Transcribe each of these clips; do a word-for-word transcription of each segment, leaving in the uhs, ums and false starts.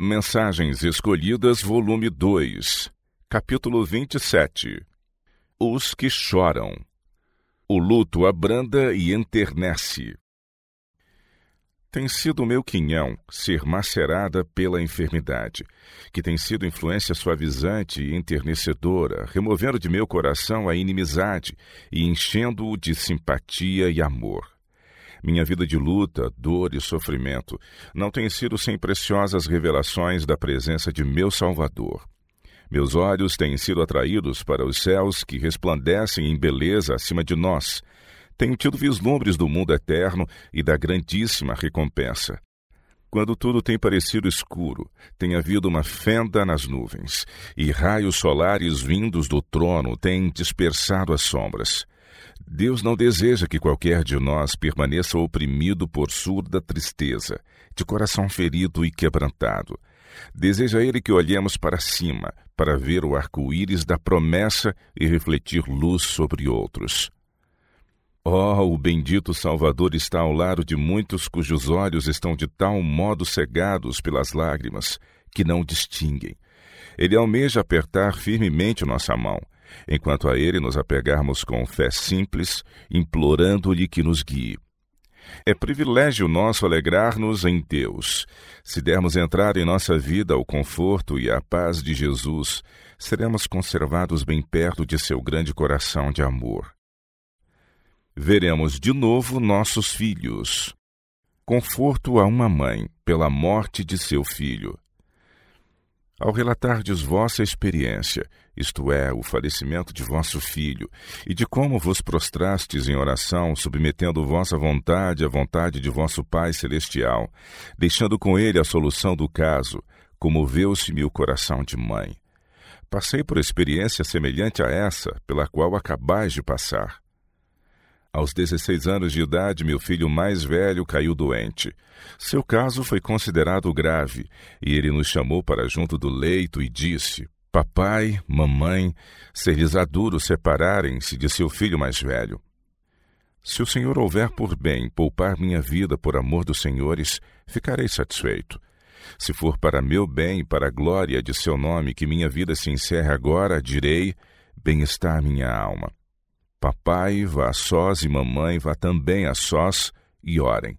Mensagens Escolhidas, volume dois, capítulo vinte e sete. Os que choram. O luto abranda e enternece. Tem sido meu quinhão ser macerada pela enfermidade, que tem sido influência suavizante e enternecedora, removendo de meu coração a inimizade e enchendo-o de simpatia e amor. Minha vida de luta, dor e sofrimento não tem sido sem preciosas revelações da presença de meu Salvador. Meus olhos têm sido atraídos para os céus que resplandecem em beleza acima de nós. Tenho tido vislumbres do mundo eterno e da grandíssima recompensa. Quando tudo tem parecido escuro, tem havido uma fenda nas nuvens, e raios solares vindos do trono têm dispersado as sombras. Deus não deseja que qualquer de nós permaneça oprimido por surda tristeza, de coração ferido e quebrantado. Deseja Ele que olhemos para cima, para ver o arco-íris da promessa e refletir luz sobre outros. Oh, o bendito Salvador está ao lado de muitos cujos olhos estão de tal modo cegados pelas lágrimas que não distinguem. Ele almeja apertar firmemente nossa mão, enquanto a Ele nos apegarmos com fé simples, implorando-lhe que nos guie. É privilégio nosso alegrar-nos em Deus. Se dermos entrada em nossa vida ao conforto e à paz de Jesus, seremos conservados bem perto de seu grande coração de amor. Veremos de novo nossos filhos. Conforto a uma mãe pela morte de seu filho. Ao relatardes vossa experiência, isto é, o falecimento de vosso filho, e de como vos prostrastes em oração, submetendo vossa vontade à vontade de vosso Pai Celestial, deixando com ele a solução do caso, comoveu-se-me o coração de mãe. Passei por experiência semelhante a essa, pela qual acabais de passar. Aos dezesseis anos de idade, meu filho mais velho caiu doente. Seu caso foi considerado grave, e ele nos chamou para junto do leito e disse: Papai, mamãe, ser-lhes-á duro separarem-se de seu filho mais velho. Se o Senhor houver por bem poupar minha vida por amor dos senhores, ficarei satisfeito. Se for para meu bem e para a glória de seu nome que minha vida se encerre agora, direi: bem está a minha alma. Papai, vá a sós e mamãe, vá também a sós e orem.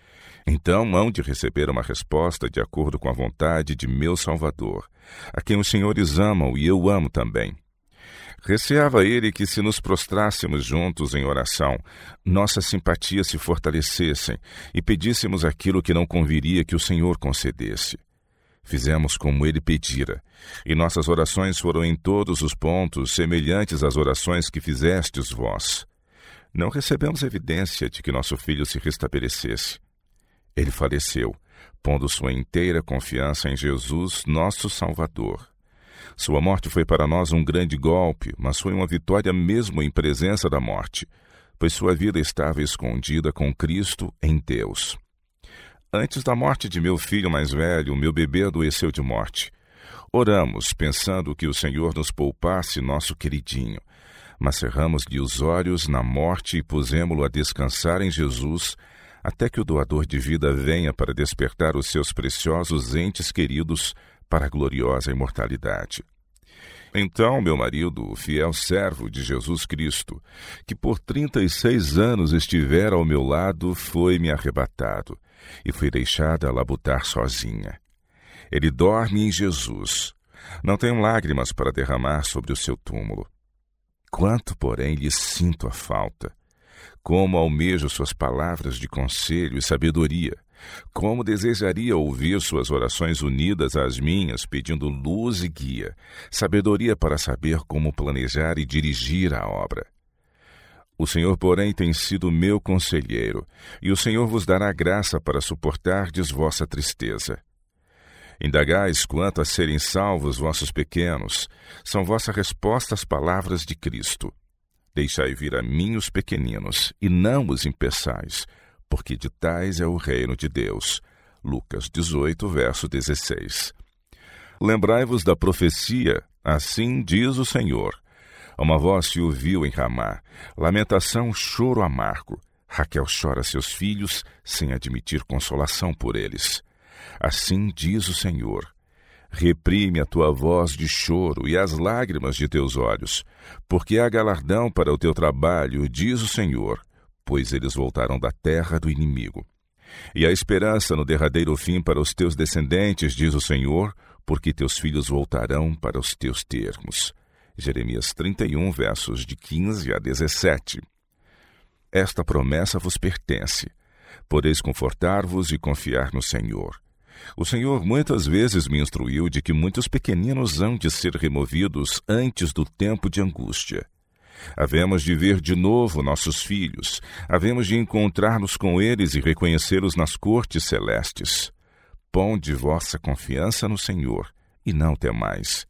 Então hão de receber uma resposta de acordo com a vontade de meu Salvador, a quem os senhores amam e eu amo também. Receava ele que, se nos prostrássemos juntos em oração, nossas simpatias se fortalecessem e pedíssemos aquilo que não conviria que o Senhor concedesse. Fizemos como ele pedira, e nossas orações foram em todos os pontos semelhantes às orações que fizestes vós. Não recebemos evidência de que nosso filho se restabelecesse. Ele faleceu, pondo sua inteira confiança em Jesus, nosso Salvador. Sua morte foi para nós um grande golpe, mas foi uma vitória mesmo em presença da morte, pois sua vida estava escondida com Cristo em Deus. Antes da morte de meu filho mais velho, meu bebê adoeceu de morte. Oramos, pensando que o Senhor nos poupasse nosso queridinho, mas cerramos-lhe os olhos na morte e pusemo-lo a descansar em Jesus, até que o doador de vida venha para despertar os seus preciosos entes queridos para a gloriosa imortalidade. Então, meu marido, o fiel servo de Jesus Cristo, que por trinta e seis anos estivera ao meu lado, foi-me arrebatado, e fui deixada a labutar sozinha. Ele dorme em Jesus. Não tenho lágrimas para derramar sobre o seu túmulo. Quanto, porém, lhe sinto a falta. Como almejo suas palavras de conselho e sabedoria. Como desejaria ouvir suas orações unidas às minhas, pedindo luz e guia, sabedoria para saber como planejar e dirigir a obra. O Senhor, porém, tem sido meu conselheiro, e o Senhor vos dará graça para suportardes vossa tristeza. Indagais quanto a serem salvos vossos pequenos, são vossa resposta às palavras de Cristo. Deixai vir a mim os pequeninos, e não os impeçais, porque de tais é o reino de Deus. Lucas dezoito, verso dezesseis. Lembrai-vos da profecia, assim diz o Senhor. Uma voz se ouviu em Ramá, lamentação, choro amargo. Raquel chora seus filhos, sem admitir consolação por eles. Assim diz o Senhor, Reprime a tua voz de choro e as lágrimas de teus olhos, porque há galardão para o teu trabalho, diz o Senhor, pois eles voltaram da terra do inimigo. E há esperança no derradeiro fim para os teus descendentes, diz o Senhor, porque teus filhos voltarão para os teus termos. Jeremias trinta e um, versos de quinze a dezessete. Esta promessa vos pertence. Podeis confortar-vos e confiar no Senhor. O Senhor muitas vezes me instruiu de que muitos pequeninos hão de ser removidos antes do tempo de angústia. Havemos de ver de novo nossos filhos, havemos de encontrar-nos com eles e reconhecê-los nas cortes celestes. Ponde vossa confiança no Senhor e não temais.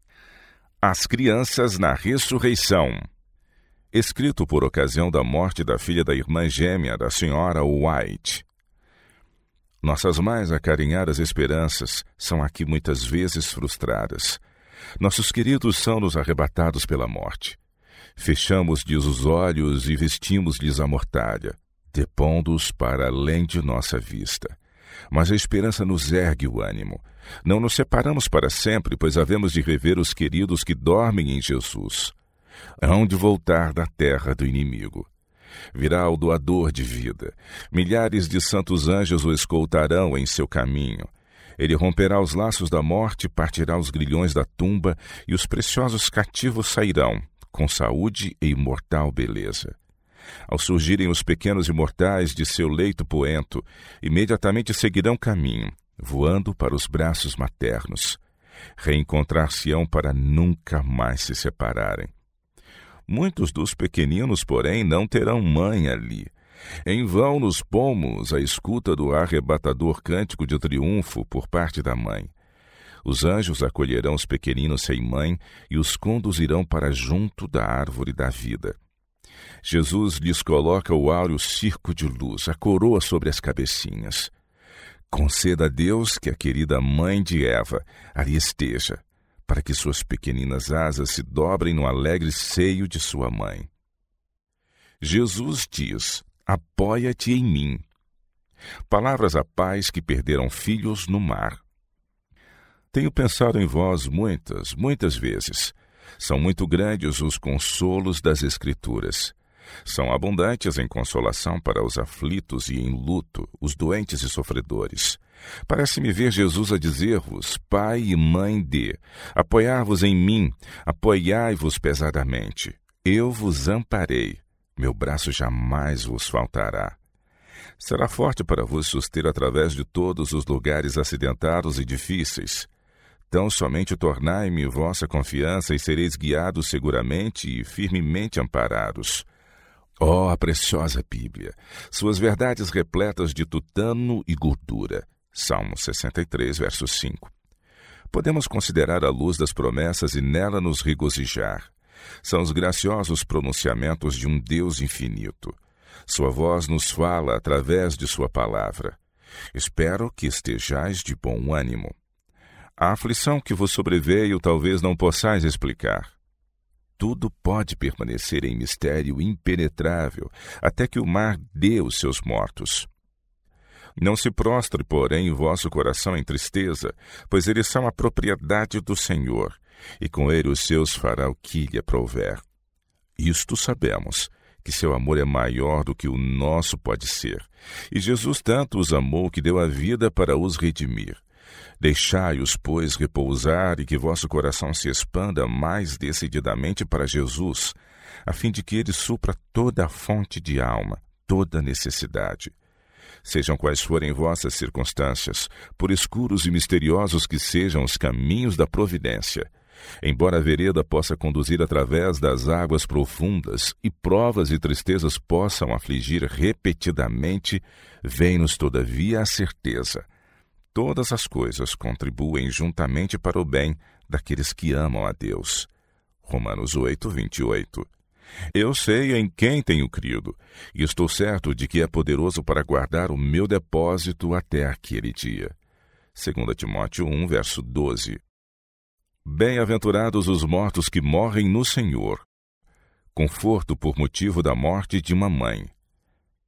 As crianças na ressurreição. Escrito por ocasião da morte da filha da irmã gêmea da senhora White. Nossas mais acarinhadas esperanças são aqui muitas vezes frustradas. Nossos queridos são-nos arrebatados pela morte. Fechamos-lhes os olhos e vestimos-lhes a mortalha, depondo-os para além de nossa vista. Mas a esperança nos ergue o ânimo. Não nos separamos para sempre, pois havemos de rever os queridos que dormem em Jesus. Hão de voltar da terra do inimigo. Virá o doador de vida. Milhares de santos anjos o escoltarão em seu caminho. Ele romperá os laços da morte, partirá os grilhões da tumba, e os preciosos cativos sairão, com saúde e imortal beleza. Ao surgirem os pequenos imortais de seu leito poento, imediatamente seguirão caminho, voando para os braços maternos. Reencontrar-se-ão para nunca mais se separarem. Muitos dos pequeninos, porém, não terão mãe ali. Em vão nos pomos à escuta do arrebatador cântico de triunfo por parte da mãe. Os anjos acolherão os pequeninos sem mãe e os conduzirão para junto da árvore da vida. Jesus lhes coloca o áureo circo de luz, a coroa sobre as cabecinhas. Conceda a Deus que a querida mãe de Eva ali esteja, para que suas pequeninas asas se dobrem no alegre seio de sua mãe. Jesus diz: apoia-te em mim. Palavras a pais que perderam filhos no mar. Tenho pensado em vós muitas, muitas vezes. São muito grandes os consolos das Escrituras. São abundantes em consolação para os aflitos e em luto, os doentes e sofredores. Parece-me ver Jesus a dizer-vos, pai e mãe de, apoiar-vos em mim, apoiai-vos pesadamente. Eu vos amparei, meu braço jamais vos faltará. Será forte para vos suster através de todos os lugares acidentados e difíceis. Tão somente tornai-me vossa confiança e sereis guiados seguramente e firmemente amparados. Ó, a preciosa Bíblia, suas verdades repletas de tutano e gordura. Salmo sessenta e três, verso cinco. Podemos considerar a luz das promessas e nela nos regozijar. São os graciosos pronunciamentos de um Deus infinito. Sua voz nos fala através de sua palavra. Espero que estejais de bom ânimo. A aflição que vos sobreveio talvez não possais explicar. Tudo pode permanecer em mistério impenetrável até que o mar dê os seus mortos. Não se prostre, porém, o vosso coração em tristeza, pois eles são a propriedade do Senhor, e com ele os seus fará o que lhe aprouver. Isto sabemos, que seu amor é maior do que o nosso pode ser, e Jesus tanto os amou que deu a vida para os redimir. Deixai-os, pois, repousar e que vosso coração se expanda mais decididamente para Jesus, a fim de que ele supra toda a fonte de alma, toda necessidade. Sejam quais forem vossas circunstâncias, por escuros e misteriosos que sejam os caminhos da providência, embora a vereda possa conduzir através das águas profundas e provas e tristezas possam afligir repetidamente, vem-nos todavia a certeza. Todas as coisas contribuem juntamente para o bem daqueles que amam a Deus. Romanos oito, vinte e oito. Eu sei em quem tenho crido, e estou certo de que é poderoso para guardar o meu depósito até aquele dia. Segunda Timóteo um, verso doze. Bem-aventurados os mortos que morrem no Senhor. Conforto por motivo da morte de uma mãe.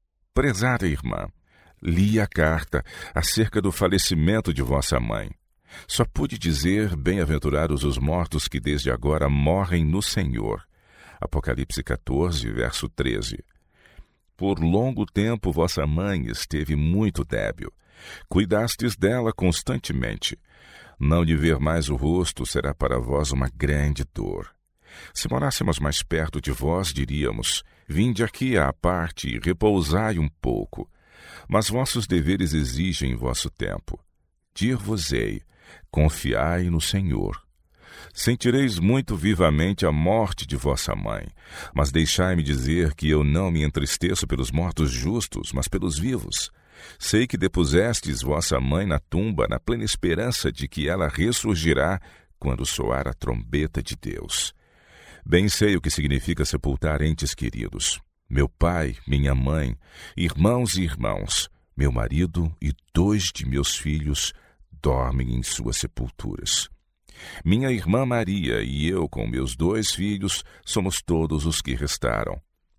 Prezada irmã, li a carta acerca do falecimento de vossa mãe. Só pude dizer, bem-aventurados os mortos que desde agora morrem no Senhor. Apocalipse quatorze, verso treze. Por longo tempo vossa mãe esteve muito débil. Cuidastes dela constantemente. Não lhe ver mais o rosto será para vós uma grande dor. Se morássemos mais perto de vós, diríamos, vinde aqui à parte e repousai um pouco. Mas vossos deveres exigem vosso tempo. Dir-vos-ei, confiai no Senhor. Sentireis muito vivamente a morte de vossa mãe, mas deixai-me dizer que eu não me entristeço pelos mortos justos, mas pelos vivos. Sei que depusestes vossa mãe na tumba, na plena esperança de que ela ressurgirá quando soar a trombeta de Deus. Bem sei o que significa sepultar entes queridos. Meu pai, minha mãe, irmãos e irmãos, meu marido e dois de meus filhos dormem em suas sepulturas. Minha irmã Maria e eu, com meus dois filhos, somos todos os que restaram.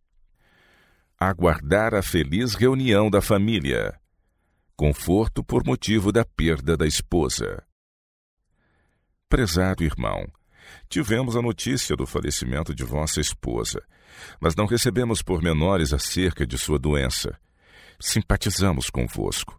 Aguardar a feliz reunião da família. Conforto por motivo da perda da esposa. Prezado irmão, tivemos a notícia do falecimento de vossa esposa, mas não recebemos pormenores acerca de sua doença. Simpatizamos convosco.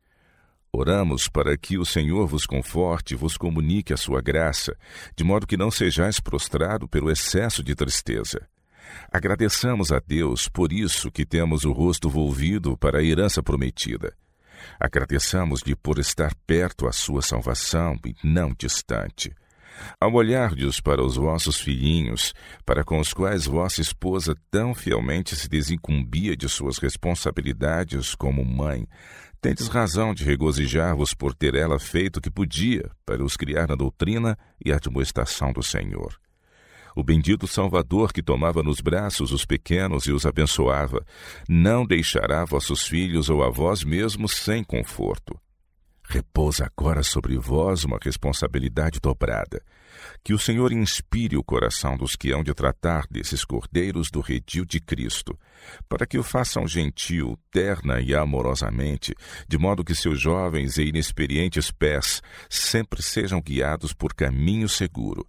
Oramos para que o Senhor vos conforte e vos comunique a sua graça, de modo que não sejais prostrado pelo excesso de tristeza. Agradeçamos a Deus por isso que temos o rosto volvido para a herança prometida. Agradeçamos-lhe por estar perto à sua salvação e não distante. Ao olhardes para os vossos filhinhos, para com os quais vossa esposa tão fielmente se desincumbia de suas responsabilidades como mãe, tendes razão de regozijar-vos por ter ela feito o que podia para os criar na doutrina e admoestação do Senhor. O bendito Salvador que tomava nos braços os pequenos e os abençoava, não deixará vossos filhos ou a vós mesmos sem conforto. Repousa agora sobre vós uma responsabilidade dobrada. Que o Senhor inspire o coração dos que hão de tratar desses cordeiros do redil de Cristo, para que o façam gentil, terna e amorosamente, de modo que seus jovens e inexperientes pés sempre sejam guiados por caminho seguro.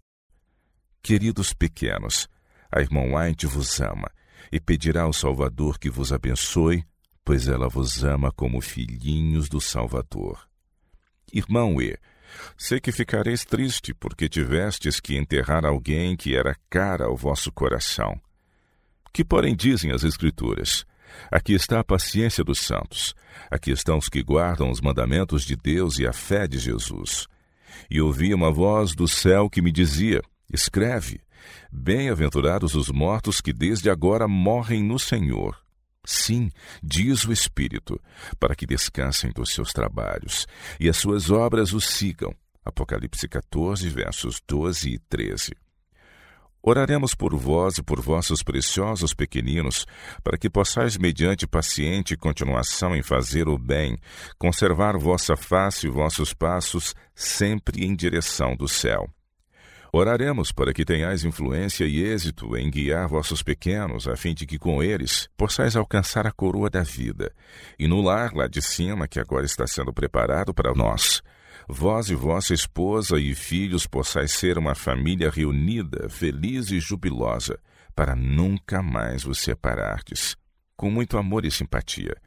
Queridos pequenos, a irmã White vos ama e pedirá ao Salvador que vos abençoe, pois ela vos ama como filhinhos do Salvador. Irmão E, sei que ficareis triste porque tivestes que enterrar alguém que era cara ao vosso coração. Que porém dizem as Escrituras? Aqui está a paciência dos santos. Aqui estão os que guardam os mandamentos de Deus e a fé de Jesus. E ouvi uma voz do céu que me dizia, escreve, bem-aventurados os mortos que desde agora morrem no Senhor. Sim, diz o Espírito, para que descansem dos seus trabalhos e as suas obras os sigam. Apocalipse quatorze, versos doze e treze. Oraremos por vós e por vossos preciosos pequeninos, para que possais, mediante paciente continuação em fazer o bem, conservar vossa face e vossos passos sempre em direção do céu. Oraremos para que tenhais influência e êxito em guiar vossos pequenos, a fim de que com eles possais alcançar a coroa da vida, e no lar lá de cima, que agora está sendo preparado para nós, vós e vossa esposa e filhos possais ser uma família reunida, feliz e jubilosa, para nunca mais vos separardes, com muito amor e simpatia.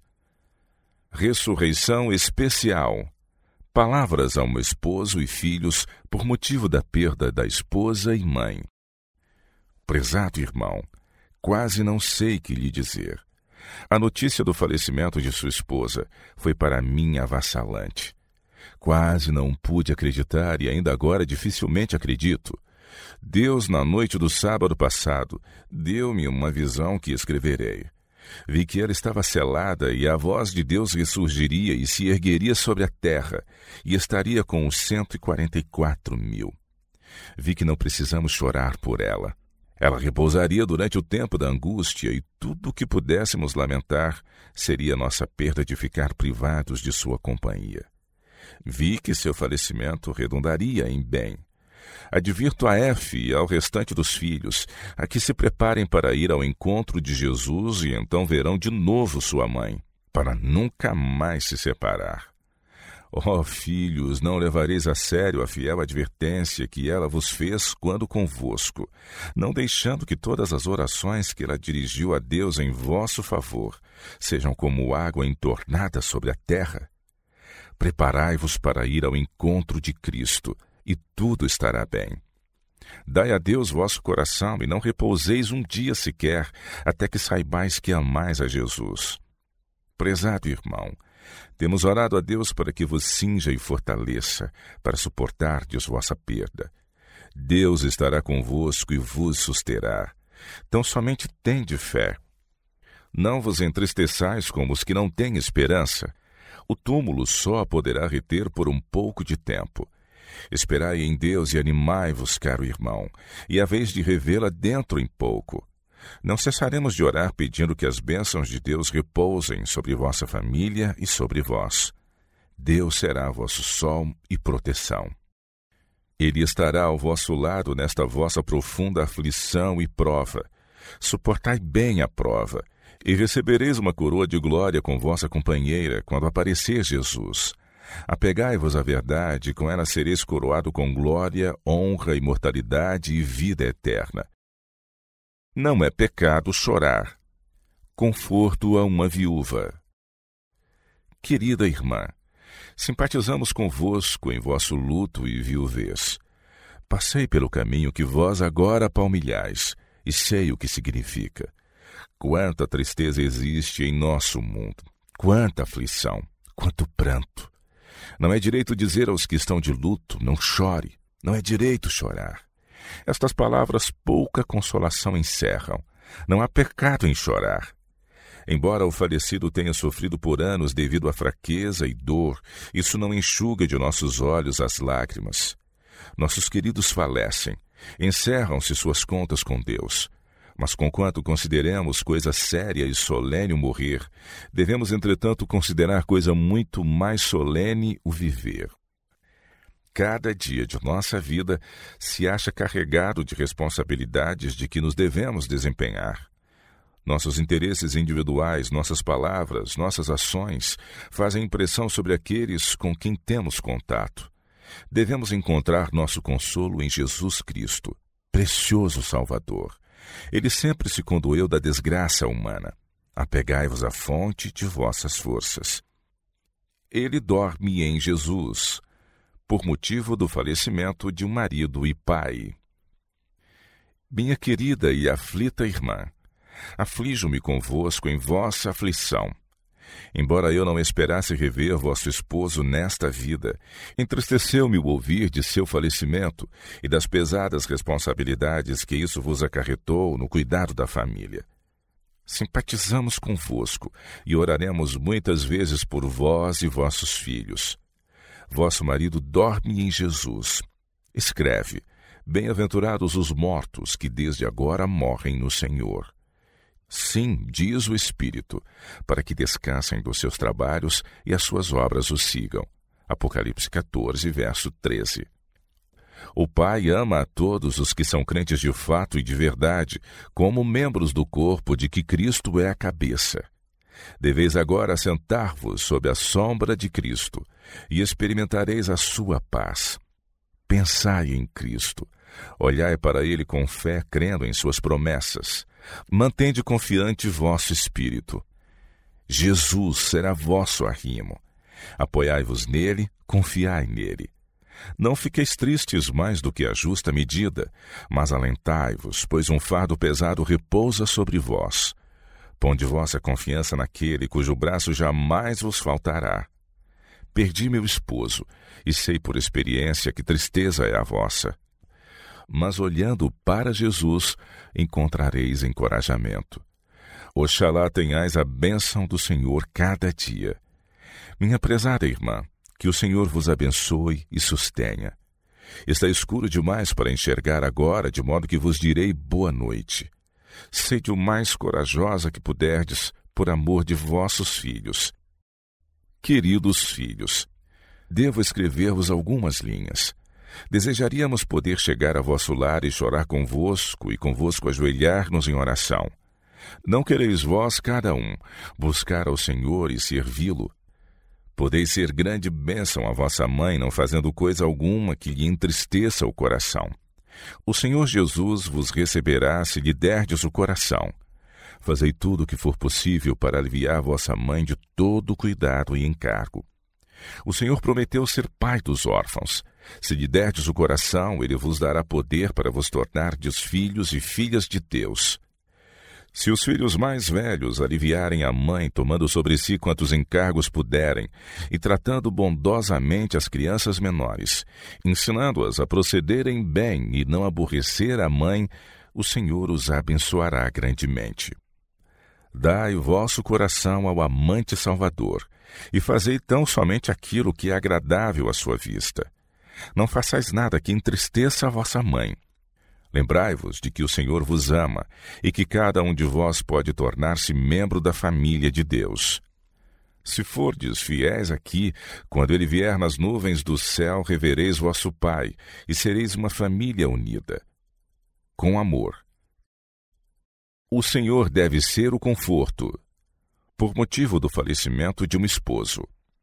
Ressurreição especial. Palavras ao meu esposo e filhos por motivo da perda da esposa e mãe. Prezado irmão, quase não sei que lhe dizer. A notícia do falecimento de sua esposa foi para mim avassalante. Quase não pude acreditar e ainda agora dificilmente acredito. Deus, na noite do sábado passado, deu-me uma visão que escreverei. Vi que ela estava selada e a voz de Deus ressurgiria e se ergueria sobre a terra e estaria com os cento e quarenta e quatro mil. Vi que não precisamos chorar por ela. Ela repousaria durante o tempo da angústia e tudo o que pudéssemos lamentar seria nossa perda de ficar privados de sua companhia. Vi que seu falecimento redundaria em bem. Advirto a F e ao restante dos filhos a que se preparem para ir ao encontro de Jesus e então verão de novo sua mãe, para nunca mais se separar. Ó filhos, não levareis a sério a fiel advertência que ela vos fez quando convosco, não deixando que todas as orações que ela dirigiu a Deus em vosso favor sejam como água entornada sobre a terra. Preparai-vos para ir ao encontro de Cristo, e tudo estará bem. Dai a Deus vosso coração, e não repouseis um dia sequer, até que saibais que amais a Jesus. Prezado irmão, temos orado a Deus para que vos cinja e fortaleça, para suportardes vossa perda. Deus estará convosco e vos susterá. Então somente tende fé. Não vos entristeçais como os que não têm esperança. O túmulo só a poderá reter por um pouco de tempo. Esperai em Deus e animai-vos, caro irmão, e a vez de revê-la dentro em pouco. Não cessaremos de orar pedindo que as bênçãos de Deus repousem sobre vossa família e sobre vós. Deus será vosso sol e proteção. Ele estará ao vosso lado nesta vossa profunda aflição e prova. Suportai bem a prova, e recebereis uma coroa de glória com vossa companheira quando aparecer Jesus. Apegai-vos à verdade, e com ela sereis coroado com glória, honra, imortalidade e vida eterna. Não é pecado chorar. Conforto a uma viúva. Querida irmã, simpatizamos convosco em vosso luto e viuvez. Passei pelo caminho que vós agora palmilhais, e sei o que significa. Quanta tristeza existe em nosso mundo, quanta aflição, quanto pranto. Não é direito dizer aos que estão de luto, não chore, não é direito chorar. Estas palavras pouca consolação encerram. Não há pecado em chorar. Embora o falecido tenha sofrido por anos devido à fraqueza e dor, isso não enxuga de nossos olhos as lágrimas. Nossos queridos falecem, encerram-se suas contas com Deus. Mas conquanto consideremos coisa séria e solene o morrer, devemos, entretanto, considerar coisa muito mais solene o viver. Cada dia de nossa vida se acha carregado de responsabilidades de que nos devemos desempenhar. Nossos interesses individuais, nossas palavras, nossas ações fazem impressão sobre aqueles com quem temos contato. Devemos encontrar nosso consolo em Jesus Cristo, precioso Salvador. Ele sempre se condoeu da desgraça humana. Apegai-vos à fonte de vossas forças. Ele dorme em Jesus, por motivo do falecimento de um marido e pai. Minha querida e aflita irmã, aflijo-me convosco em vossa aflição. Embora eu não esperasse rever vosso esposo nesta vida, entristeceu-me o ouvir de seu falecimento e das pesadas responsabilidades que isso vos acarretou no cuidado da família. Simpatizamos convosco e oraremos muitas vezes por vós e vossos filhos. Vosso marido dorme em Jesus. Escreve: bem-aventurados os mortos que desde agora morrem no Senhor. Sim, diz o Espírito, para que descansem dos seus trabalhos e as suas obras os sigam. Apocalipse quatorze, verso treze. O Pai ama a todos os que são crentes de fato e de verdade, como membros do corpo de que Cristo é a cabeça. Deveis agora sentar-vos sob a sombra de Cristo, e experimentareis a sua paz. Pensai em Cristo. Olhai para ele com fé, crendo em suas promessas. Mantende confiante vosso espírito. Jesus será vosso arrimo. Apoiai-vos nele, confiai nele. Não fiqueis tristes mais do que a justa medida, mas alentai-vos, pois um fardo pesado repousa sobre vós. Ponde vossa confiança naquele cujo braço jamais vos faltará. Perdi meu esposo, e sei por experiência que tristeza é a vossa. Mas olhando para Jesus, encontrareis encorajamento. Oxalá tenhais a bênção do Senhor cada dia. Minha prezada irmã, que o Senhor vos abençoe e sustenha. Está escuro demais para enxergar agora, de modo que vos direi boa noite. Sede o mais corajosa que puderdes, por amor de vossos filhos. Queridos filhos, devo escrever-vos algumas linhas. Desejaríamos poder chegar a vosso lar e chorar convosco, e convosco ajoelhar-nos em oração. Não quereis vós, cada um, buscar ao Senhor e servi-lo? Podeis ser grande bênção à vossa mãe, não fazendo coisa alguma que lhe entristeça o coração. O Senhor Jesus vos receberá se lhe derdes o coração. Fazei tudo o que for possível para aliviar vossa mãe de todo cuidado e encargo. O Senhor prometeu ser pai dos órfãos. Se lhe derdes o coração, ele vos dará poder para vos tornardes filhos e filhas de Deus. Se os filhos mais velhos aliviarem a mãe, tomando sobre si quantos encargos puderem, e tratando bondosamente as crianças menores, ensinando-as a procederem bem e não aborrecer a mãe, o Senhor os abençoará grandemente. Dai o vosso coração ao amante Salvador, e fazei tão somente aquilo que é agradável à sua vista. Não façais nada que entristeça a vossa mãe. Lembrai-vos de que o Senhor vos ama e que cada um de vós pode tornar-se membro da família de Deus. Se fordes fiéis aqui, quando ele vier nas nuvens do céu, revereis vosso Pai e sereis uma família unida. Com amor. O Senhor deve ser o conforto, por motivo do falecimento de um esposo.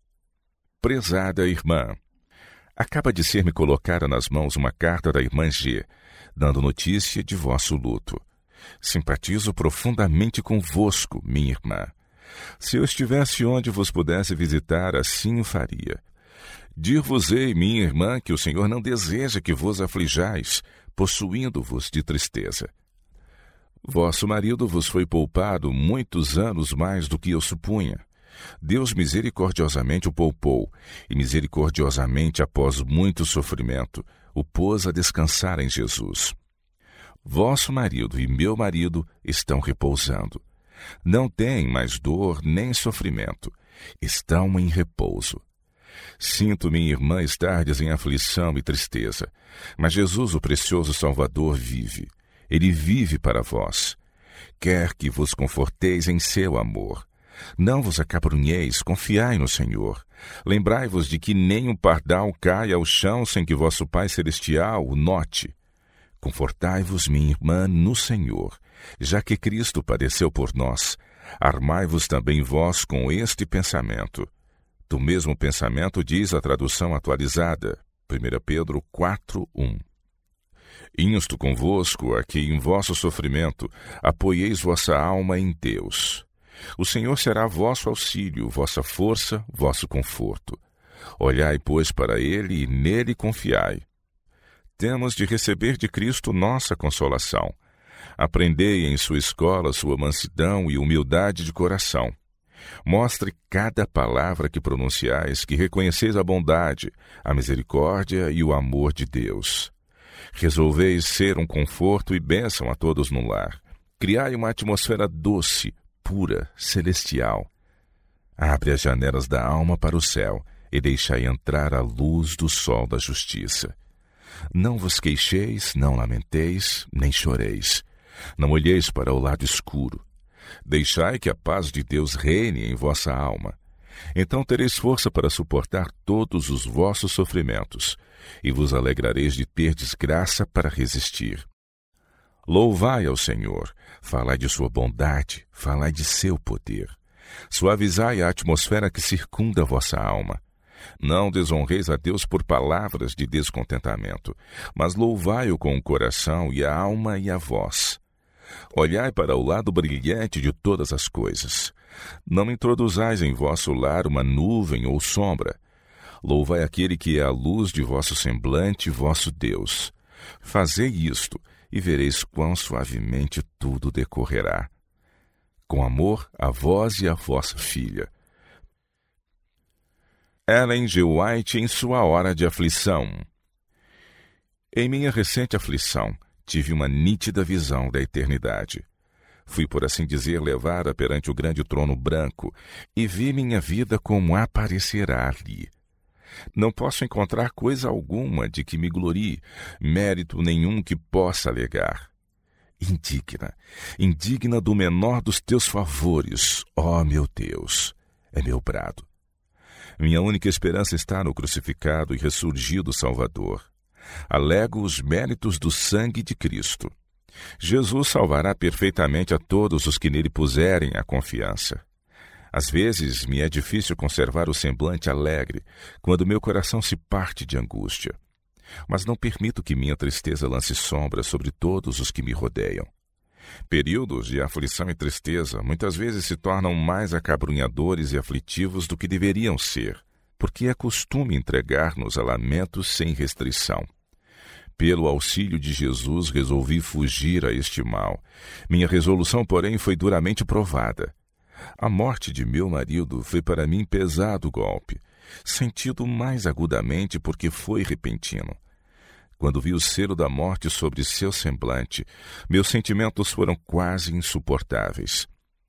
Prezada irmã, acaba de ser-me colocada nas mãos uma carta da irmã G, dando notícia de vosso luto. Simpatizo profundamente convosco, minha irmã. Se eu estivesse onde vos pudesse visitar, assim o faria. Dir-vos-ei, minha irmã, que o Senhor não deseja que vos aflijais, possuindo-vos de tristeza. Vosso marido vos foi poupado muitos anos mais do que eu supunha. Deus misericordiosamente o poupou, e misericordiosamente, após muito sofrimento, o pôs a descansar em Jesus. Vosso marido e meu marido estão repousando. Não têm mais dor nem sofrimento. Estão em repouso. Sinto, minha irmã, estardes em aflição e tristeza, mas Jesus, o precioso Salvador, vive. Ele vive para vós. Quer que vos conforteis em seu amor. Não vos acabrunheis, confiai no Senhor. Lembrai-vos de que nem um pardal cai ao chão sem que vosso Pai Celestial o note. Confortai-vos, minha irmã, no Senhor, já que Cristo padeceu por nós. Armai-vos também vós com este pensamento. Do mesmo pensamento diz a tradução atualizada, primeira Pedro quatro, um. Insto convosco a que em vosso sofrimento apoieis vossa alma em Deus. O Senhor será vosso auxílio, vossa força, vosso conforto. Olhai, pois, para Ele e nele confiai. Temos de receber de Cristo nossa consolação. Aprendei em sua escola sua mansidão e humildade de coração. Mostre cada palavra que pronunciais que reconheceis a bondade, a misericórdia e o amor de Deus. Resolveis ser um conforto e bênção a todos no lar. Criai uma atmosfera doce, pura, celestial. Abre as janelas da alma para o céu e deixai entrar a luz do sol da justiça. Não vos queixeis, não lamenteis, nem choreis. Não olheis para o lado escuro. Deixai que a paz de Deus reine em vossa alma. Então tereis força para suportar todos os vossos sofrimentos, e vos alegrareis de terdes graça para resistir. Louvai ao Senhor, falai de sua bondade, falai de seu poder. Suavizai a atmosfera que circunda vossa alma. Não desonreis a Deus por palavras de descontentamento, mas louvai-o com o coração e a alma e a voz. Olhai para o lado brilhante de todas as coisas. Não introduzais em vosso lar uma nuvem ou sombra. Louvai aquele que é a luz de vosso semblante, vosso Deus. Fazei isto, e vereis quão suavemente tudo decorrerá. Com amor, a vós e a vossa filha. Ellen G. White em sua hora de aflição. Em minha recente aflição, tive uma nítida visão da eternidade. Fui, por assim dizer, levada perante o grande trono branco e vi minha vida como aparecerá ali. Não posso encontrar coisa alguma de que me glorie, mérito nenhum que possa alegar. Indigna, indigna do menor dos teus favores, ó meu Deus, é meu brado. Minha única esperança está no crucificado e ressurgido Salvador. Alego os méritos do sangue de Cristo. Jesus salvará perfeitamente a todos os que nele puserem a confiança. Às vezes me é difícil conservar o semblante alegre quando meu coração se parte de angústia. Mas não permito que minha tristeza lance sombra sobre todos os que me rodeiam. Períodos de aflição e tristeza muitas vezes se tornam mais acabrunhadores e aflitivos do que deveriam ser, porque é costume entregar-nos a lamentos sem restrição. Pelo auxílio de Jesus resolvi fugir a este mal. Minha resolução, porém, foi duramente provada. A morte de meu marido foi para mim pesado golpe, sentido mais agudamente porque foi repentino. Quando vi o selo da morte sobre seu semblante, meus sentimentos foram quase insuportáveis.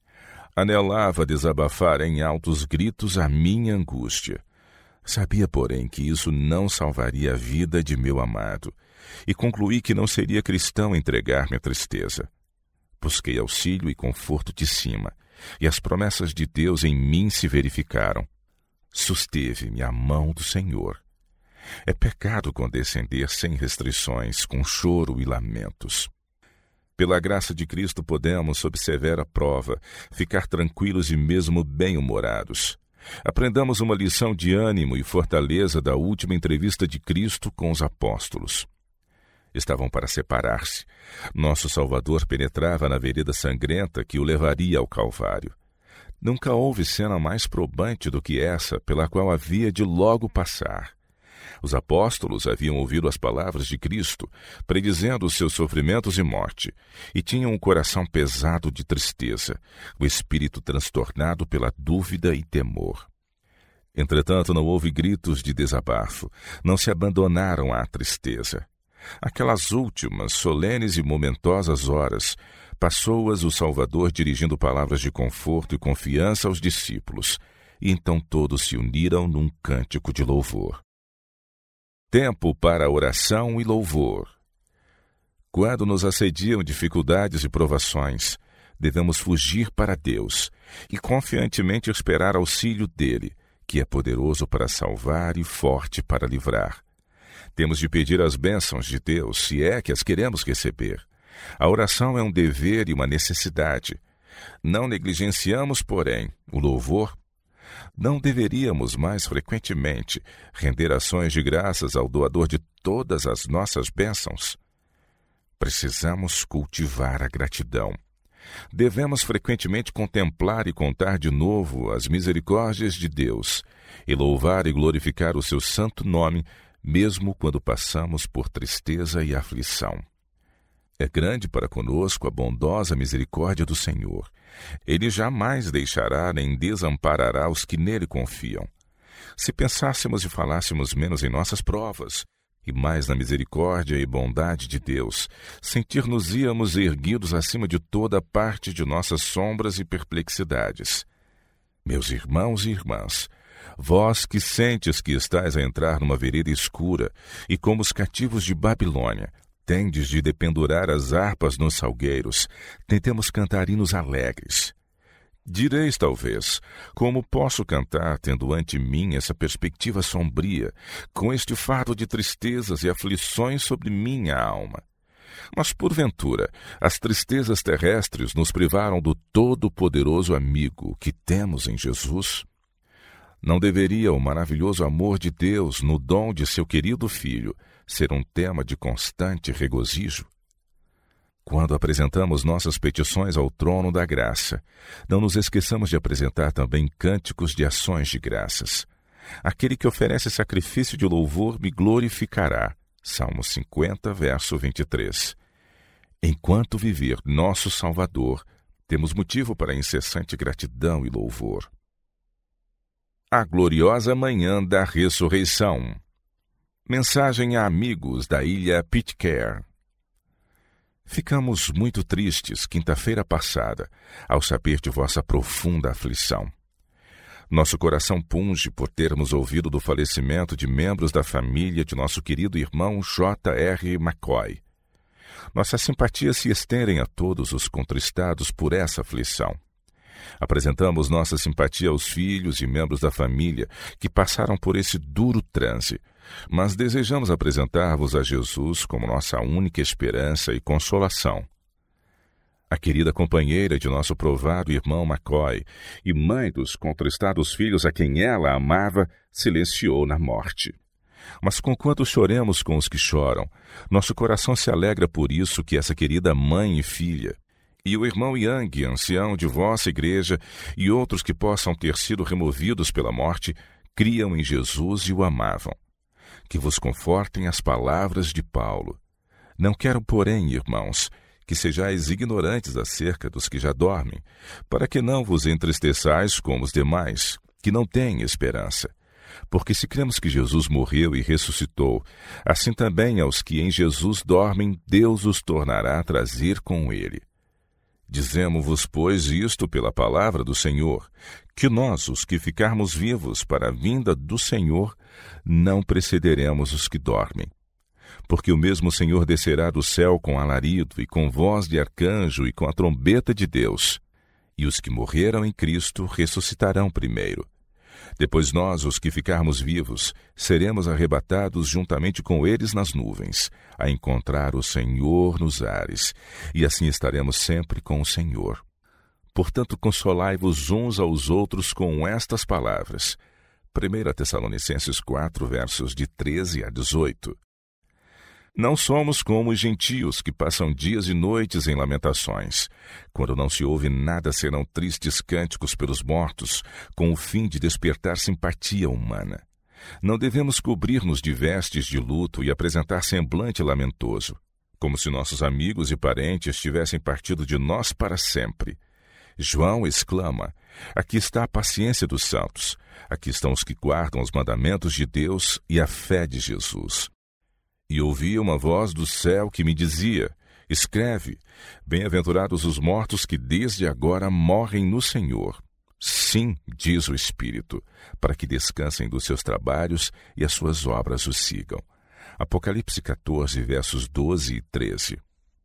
Anelava desabafar em altos gritos a minha angústia. Sabia, porém, que isso não salvaria a vida de meu amado, e concluí que não seria cristão entregar-me à tristeza. Busquei auxílio e conforto de cima, e as promessas de Deus em mim se verificaram. Susteve-me a mão do Senhor. É pecado condescender sem restrições, com choro e lamentos. Pela graça de Cristo podemos, sob severa prova, ficar tranquilos e mesmo bem-humorados. Aprendamos uma lição de ânimo e fortaleza da última entrevista de Cristo com os apóstolos. Estavam para separar-se. Nosso Salvador penetrava na vereda sangrenta que o levaria ao Calvário. Nunca houve cena mais probante do que essa, pela qual havia de logo passar. Os apóstolos haviam ouvido as palavras de Cristo, predizendo os seus sofrimentos e morte, e tinham o coração pesado de tristeza, o espírito transtornado pela dúvida e temor. Entretanto, não houve gritos de desabafo, não se abandonaram à tristeza. Aquelas últimas, solenes e momentosas horas, passou-as o Salvador dirigindo palavras de conforto e confiança aos discípulos, e então todos se uniram num cântico de louvor. Tempo para oração e louvor. Quando nos assediam dificuldades e provações, devemos fugir para Deus e confiantemente esperar auxílio dele, que é poderoso para salvar e forte para livrar. Temos de pedir as bênçãos de Deus, se é que as queremos receber. A oração é um dever e uma necessidade. Não negligenciamos, porém, o louvor. Não deveríamos mais frequentemente render ações de graças ao doador de todas as nossas bênçãos? Precisamos cultivar a gratidão. Devemos frequentemente contemplar e contar de novo as misericórdias de Deus e louvar e glorificar o seu santo nome, mesmo quando passamos por tristeza e aflição. É grande para conosco a bondosa misericórdia do Senhor. Ele jamais deixará nem desamparará os que nele confiam. Se pensássemos e falássemos menos em nossas provas, e mais na misericórdia e bondade de Deus, sentir-nos-íamos erguidos acima de toda a parte de nossas sombras e perplexidades. Meus irmãos e irmãs, vós que sentes que estais a entrar numa vereda escura, e como os cativos de Babilônia, tendes de dependurar as harpas nos salgueiros, tentemos cantar hinos alegres. Direis, talvez, como posso cantar tendo ante mim essa perspectiva sombria, com este fardo de tristezas e aflições sobre minha alma? Mas, porventura, as tristezas terrestres nos privaram do todo-poderoso amigo que temos em Jesus? Não deveria o maravilhoso amor de Deus no dom de seu querido Filho ser um tema de constante regozijo? Quando apresentamos nossas petições ao trono da graça, não nos esqueçamos de apresentar também cânticos de ações de graças. Aquele que oferece sacrifício de louvor me glorificará. Salmo cinquenta, verso vinte e três. Enquanto viver nosso Salvador, temos motivo para incessante gratidão e louvor. A gloriosa manhã da ressurreição. Mensagem a amigos da ilha Pitcairn. Ficamos muito tristes quinta-feira passada, ao saber de vossa profunda aflição. Nosso coração punge por termos ouvido do falecimento de membros da família de nosso querido irmão J R McCoy. Nossas simpatias se estendem a todos os contristados por essa aflição. Apresentamos nossa simpatia aos filhos e membros da família que passaram por esse duro transe, mas desejamos apresentar-vos a Jesus como nossa única esperança e consolação. A querida companheira de nosso provado irmão McCoy e mãe dos contristados filhos a quem ela amava, silenciou na morte. Mas conquanto choremos com os que choram, nosso coração se alegra por isso que essa querida mãe e filha, e o irmão Young, ancião de vossa igreja, e outros que possam ter sido removidos pela morte, criam em Jesus e o amavam. Que vos confortem as palavras de Paulo. Não quero, porém, irmãos, que sejais ignorantes acerca dos que já dormem, para que não vos entristeçais como os demais, que não têm esperança. Porque se cremos que Jesus morreu e ressuscitou, assim também aos que em Jesus dormem, Deus os tornará a trazer com ele. Dizemo-vos, pois, isto pela palavra do Senhor, que nós, os que ficarmos vivos para a vinda do Senhor, não precederemos os que dormem. Porque o mesmo Senhor descerá do céu com alarido e com voz de arcanjo e com a trombeta de Deus, e os que morreram em Cristo ressuscitarão primeiro. Depois nós, os que ficarmos vivos, seremos arrebatados juntamente com eles nas nuvens, a encontrar o Senhor nos ares, e assim estaremos sempre com o Senhor. Portanto, consolai-vos uns aos outros com estas palavras. primeira Tessalonicenses quatro, versos de treze a dezoito. Não somos como os gentios que passam dias e noites em lamentações, quando não se ouve nada senão tristes cânticos pelos mortos, com o fim de despertar simpatia humana. Não devemos cobrir-nos de vestes de luto e apresentar semblante lamentoso, como se nossos amigos e parentes tivessem partido de nós para sempre. João exclama: aqui está a paciência dos santos, aqui estão os que guardam os mandamentos de Deus e a fé de Jesus. E ouvi uma voz do céu que me dizia: escreve, bem-aventurados os mortos que desde agora morrem no Senhor. Sim, diz o Espírito, para que descansem dos seus trabalhos e as suas obras os sigam. Apocalipse quatorze, versos doze e treze.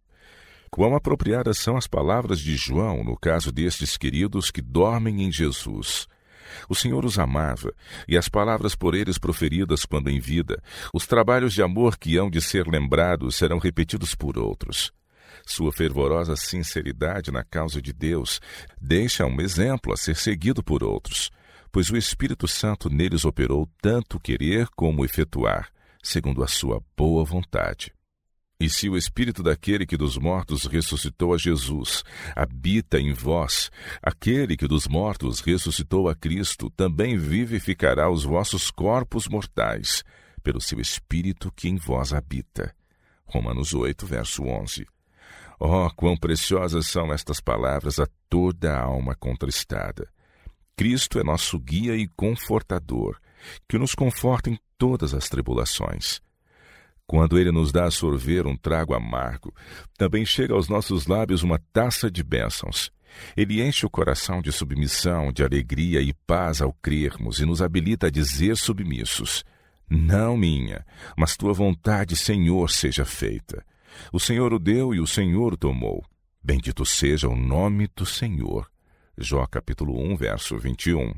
Quão apropriadas são as palavras de João no caso destes queridos que dormem em Jesus. O Senhor os amava, e as palavras por eles proferidas quando em vida, os trabalhos de amor que hão de ser lembrados serão repetidos por outros. Sua fervorosa sinceridade na causa de Deus deixa um exemplo a ser seguido por outros, pois o Espírito Santo neles operou tanto querer como efetuar, segundo a sua boa vontade. E se o Espírito daquele que dos mortos ressuscitou a Jesus habita em vós, aquele que dos mortos ressuscitou a Cristo também vivificará os vossos corpos mortais, pelo seu Espírito que em vós habita. Romanos oito, verso onze. Oh, quão preciosas são estas palavras a toda a alma contristada. Cristo é nosso guia e confortador, que nos conforta em todas as tribulações. Quando Ele nos dá a sorver um trago amargo, também chega aos nossos lábios uma taça de bênçãos. Ele enche o coração de submissão, de alegria e paz ao crermos e nos habilita a dizer submissos: não minha, mas tua vontade, Senhor, seja feita. O Senhor o deu e o Senhor o tomou. Bendito seja o nome do Senhor. Jó capítulo um, verso vinte e um.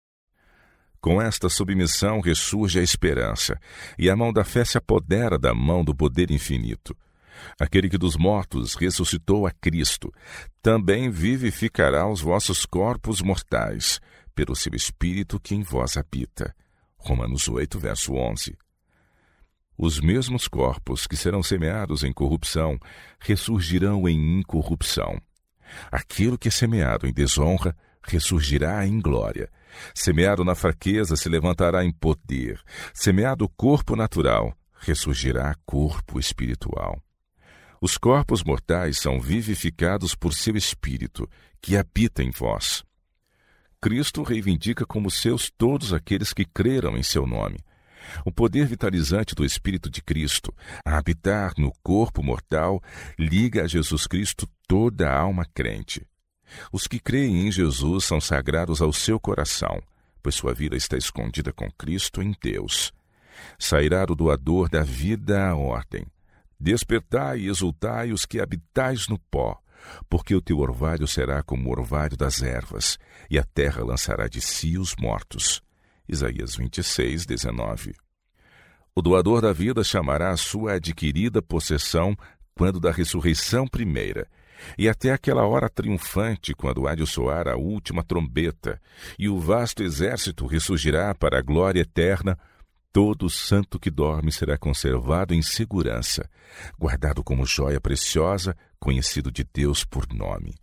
Com esta submissão ressurge a esperança, e a mão da fé se apodera da mão do poder infinito. Aquele que dos mortos ressuscitou a Cristo, também vivificará os vossos corpos mortais, pelo seu Espírito que em vós habita. Romanos oito, verso onze. Os mesmos corpos que serão semeados em corrupção ressurgirão em incorrupção. Aquilo que é semeado em desonra ressurgirá em glória. Semeado na fraqueza se levantará em poder. Semeado o corpo natural, ressurgirá corpo espiritual. Os corpos mortais são vivificados por seu Espírito, que habita em vós. Cristo reivindica como seus todos aqueles que creram em seu nome. O poder vitalizante do Espírito de Cristo, a habitar no corpo mortal, liga a Jesus Cristo toda a alma crente. Os que creem em Jesus são sagrados ao seu coração, pois sua vida está escondida com Cristo em Deus. Sairá do doador da vida à ordem. Despertai e exultai os que habitais no pó, porque o teu orvalho será como o orvalho das ervas, e a terra lançará de si os mortos. Isaías vinte e seis, dezenove. O doador da vida chamará a sua adquirida possessão quando da ressurreição primeira, e até aquela hora triunfante, quando há de soar a última trombeta, e o vasto exército ressurgirá para a glória eterna, todo santo que dorme será conservado em segurança, guardado como joia preciosa, conhecido de Deus por nome.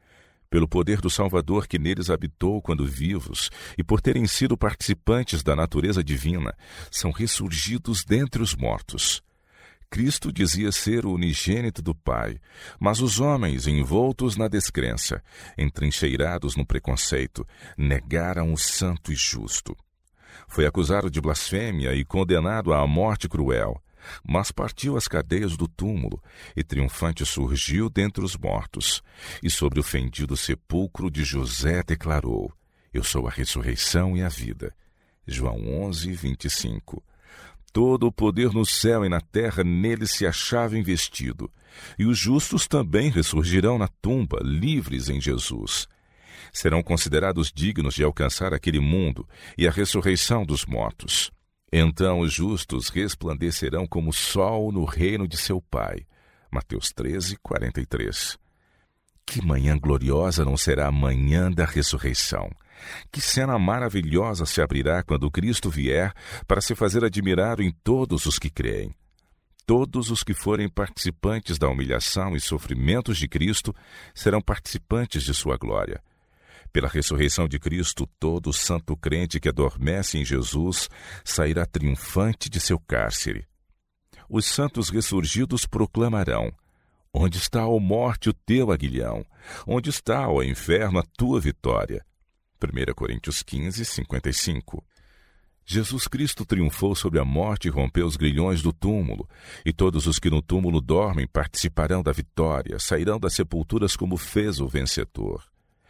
Pelo poder do Salvador que neles habitou quando vivos, e por terem sido participantes da natureza divina, são ressurgidos dentre os mortos. Cristo dizia ser o unigênito do Pai, mas os homens, envoltos na descrença, entrincheirados no preconceito, negaram o santo e justo. Foi acusado de blasfêmia e condenado à morte cruel, mas partiu as cadeias do túmulo e triunfante surgiu dentre os mortos. E sobre o fendido sepulcro de José declarou: Eu sou a ressurreição e a vida. João onze, vinte e cinco. Todo o poder no céu e na terra nele se achava investido, e os justos também ressurgirão na tumba, livres em Jesus. Serão considerados dignos de alcançar aquele mundo e a ressurreição dos mortos. Então os justos resplandecerão como o sol no reino de seu Pai. Mateus treze, quarenta e três. Que manhã gloriosa não será a manhã da ressurreição! Que cena maravilhosa se abrirá quando Cristo vier para se fazer admirado em todos os que creem. Todos os que forem participantes da humilhação e sofrimentos de Cristo serão participantes de sua glória. Pela ressurreição de Cristo, todo santo crente que adormece em Jesus sairá triunfante de seu cárcere. Os santos ressurgidos proclamarão: Onde está, ó morte, o teu aguilhão? Onde está, ó inferno, a tua vitória? primeira Coríntios quinze, cinquenta e cinco. Jesus Cristo triunfou sobre a morte e rompeu os grilhões do túmulo, e todos os que no túmulo dormem participarão da vitória, sairão das sepulturas como fez o vencedor.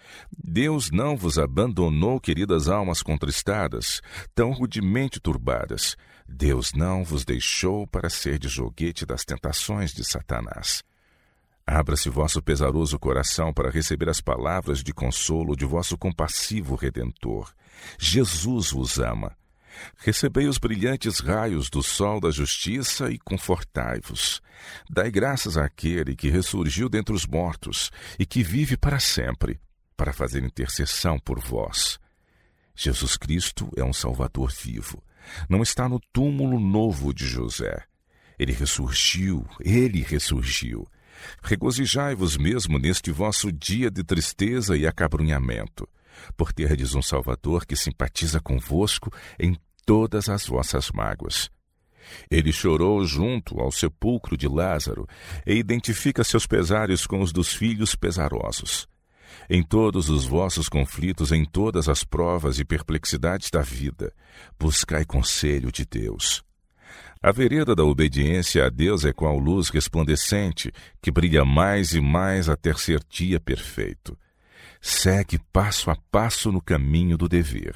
Deus não vos abandonou, queridas almas contristadas, tão rudemente turbadas. Deus não vos deixou para ser de joguete das tentações de Satanás. Abra-se vosso pesaroso coração para receber as palavras de consolo de vosso compassivo Redentor. Jesus vos ama. Recebei os brilhantes raios do sol da justiça e confortai-vos. Dai graças àquele que ressurgiu dentre os mortos e que vive para sempre, para fazer intercessão por vós. Jesus Cristo é um Salvador vivo. Não está no túmulo novo de José. Ele ressurgiu, ele ressurgiu. Regozijai-vos mesmo neste vosso dia de tristeza e acabrunhamento, por terdes um Salvador que simpatiza convosco em todas as vossas mágoas. Ele chorou junto ao sepulcro de Lázaro e identifica seus pesares com os dos filhos pesarosos. Em todos os vossos conflitos, em todas as provas e perplexidades da vida, buscai conselho de Deus. A vereda da obediência a Deus é qual luz resplandecente, que brilha mais e mais até ser dia perfeito. Segue passo a passo no caminho do dever.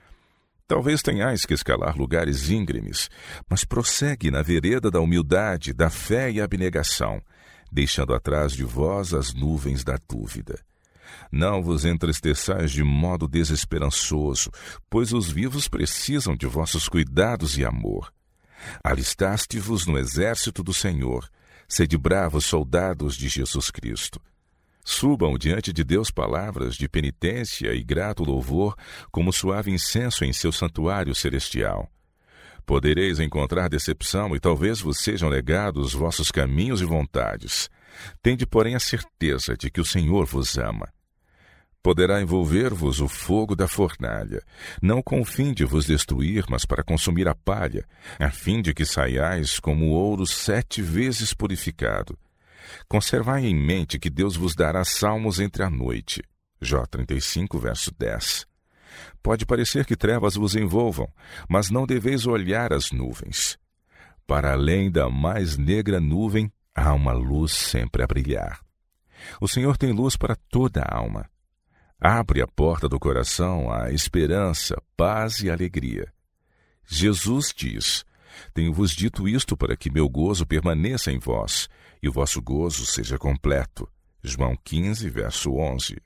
Talvez tenhais que escalar lugares íngremes, mas prossegue na vereda da humildade, da fé e abnegação, deixando atrás de vós as nuvens da dúvida. Não vos entristeçais de modo desesperançoso, pois os vivos precisam de vossos cuidados e amor. Alistaste-vos no exército do Senhor, sede bravos soldados de Jesus Cristo. Subam diante de Deus palavras de penitência e grato louvor como suave incenso em seu santuário celestial. Podereis encontrar decepção e talvez vos sejam negados vossos caminhos e vontades. Tende, porém, a certeza de que o Senhor vos ama. Poderá envolver-vos o fogo da fornalha, não com o fim de vos destruir, mas para consumir a palha, a fim de que saiais como ouro sete vezes purificado. Conservai em mente que Deus vos dará salmos entre a noite. Jó trinta e cinco, verso dez. Pode parecer que trevas vos envolvam, mas não deveis olhar as nuvens. Para além da mais negra nuvem, há uma luz sempre a brilhar. O Senhor tem luz para toda a alma. Abre a porta do coração à esperança, paz e alegria. Jesus diz: Tenho-vos dito isto para que meu gozo permaneça em vós e o vosso gozo seja completo. João quinze, verso onze.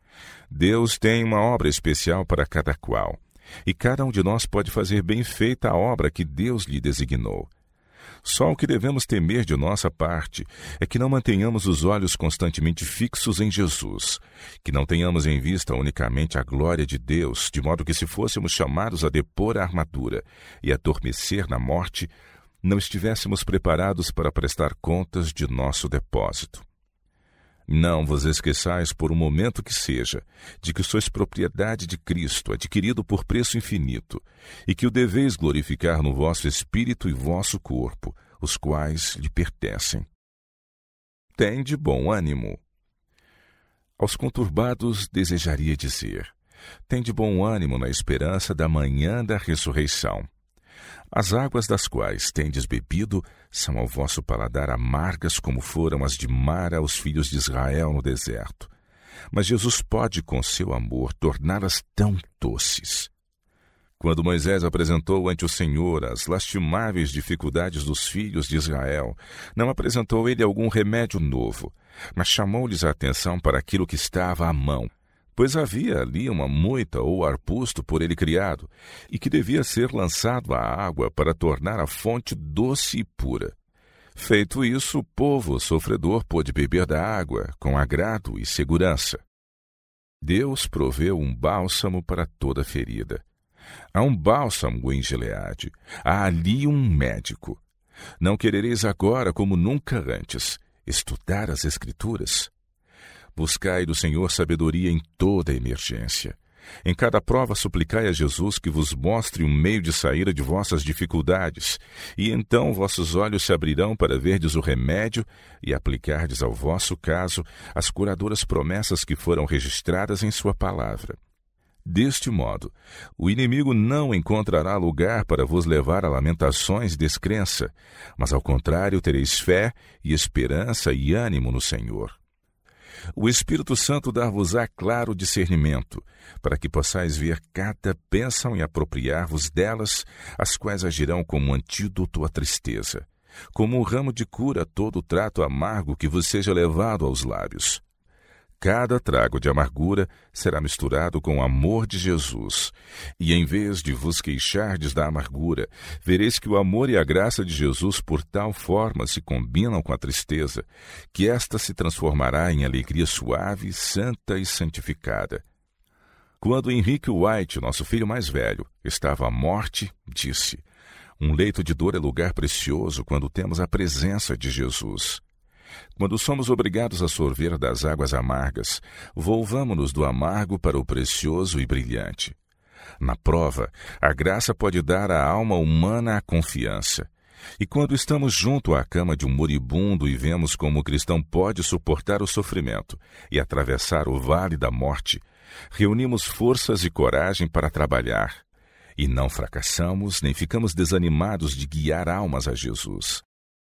Deus tem uma obra especial para cada qual, e cada um de nós pode fazer bem feita a obra que Deus lhe designou. Só o que devemos temer de nossa parte é que não mantenhamos os olhos constantemente fixos em Jesus, que não tenhamos em vista unicamente a glória de Deus, de modo que, se fôssemos chamados a depor a armadura e adormecer na morte, não estivéssemos preparados para prestar contas de nosso depósito. Não vos esqueçais por um momento que seja, de que sois propriedade de Cristo, adquirido por preço infinito, e que o deveis glorificar no vosso espírito e vosso corpo, os quais lhe pertencem. Tende bom ânimo. Aos conturbados desejaria dizer: tende bom ânimo na esperança da manhã da ressurreição. As águas das quais tendes bebido são ao vosso paladar amargas como foram as de Mara aos filhos de Israel no deserto. Mas Jesus pode, com seu amor, torná-las tão doces. Quando Moisés apresentou ante o Senhor as lastimáveis dificuldades dos filhos de Israel, não apresentou ele algum remédio novo, mas chamou-lhes a atenção para aquilo que estava à mão, pois havia ali uma moita ou arbusto por ele criado, e que devia ser lançado à água para tornar a fonte doce e pura. Feito isso, o povo sofredor pôde beber da água com agrado e segurança. Deus proveu um bálsamo para toda ferida. Há um bálsamo em Gileade, há ali um médico. Não querereis agora, como nunca antes, estudar as Escrituras? Buscai do Senhor sabedoria em toda emergência. Em cada prova suplicai a Jesus que vos mostre um meio de saída de vossas dificuldades, e então vossos olhos se abrirão para verdes o remédio e aplicardes ao vosso caso as curadoras promessas que foram registradas em sua palavra. Deste modo, o inimigo não encontrará lugar para vos levar a lamentações e descrença, mas ao contrário tereis fé e esperança e ânimo no Senhor. O Espírito Santo dar-vos-á claro discernimento, para que possais ver cada bênção e apropriar-vos delas, as quais agirão como antídoto à tristeza, como um ramo de cura a todo o trato amargo que vos seja levado aos lábios. Cada trago de amargura será misturado com o amor de Jesus, e em vez de vos queixardes da amargura, vereis que o amor e a graça de Jesus por tal forma se combinam com a tristeza, que esta se transformará em alegria suave, santa e santificada. Quando Henrique White, nosso filho mais velho, estava à morte, disse: um leito de dor é lugar precioso quando temos a presença de Jesus. Quando somos obrigados a sorver das águas amargas, volvamo-nos do amargo para o precioso e brilhante. Na prova, a graça pode dar à alma humana a confiança. E quando estamos junto à cama de um moribundo e vemos como o cristão pode suportar o sofrimento e atravessar o vale da morte, reunimos forças e coragem para trabalhar. E não fracassamos nem ficamos desanimados de guiar almas a Jesus.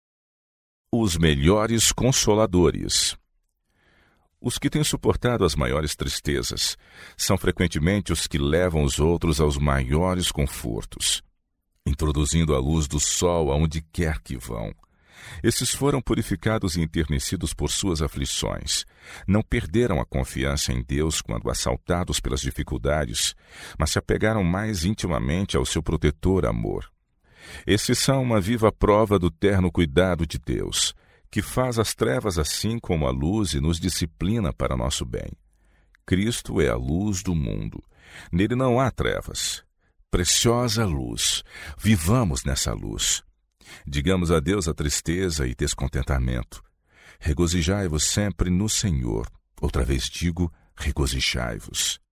Os melhores consoladores. Os que têm suportado as maiores tristezas são frequentemente os que levam os outros aos maiores confortos, introduzindo a luz do sol aonde quer que vão. Esses foram purificados e enternecidos por suas aflições. Não perderam a confiança em Deus quando assaltados pelas dificuldades, mas se apegaram mais intimamente ao seu protetor amor. Esses são uma viva prova do terno cuidado de Deus, que faz as trevas assim como a luz e nos disciplina para nosso bem. Cristo é a luz do mundo. Nele não há trevas. Preciosa luz, vivamos nessa luz. Digamos adeus à tristeza e descontentamento. Regozijai-vos sempre no Senhor. Outra vez digo, regozijai-vos.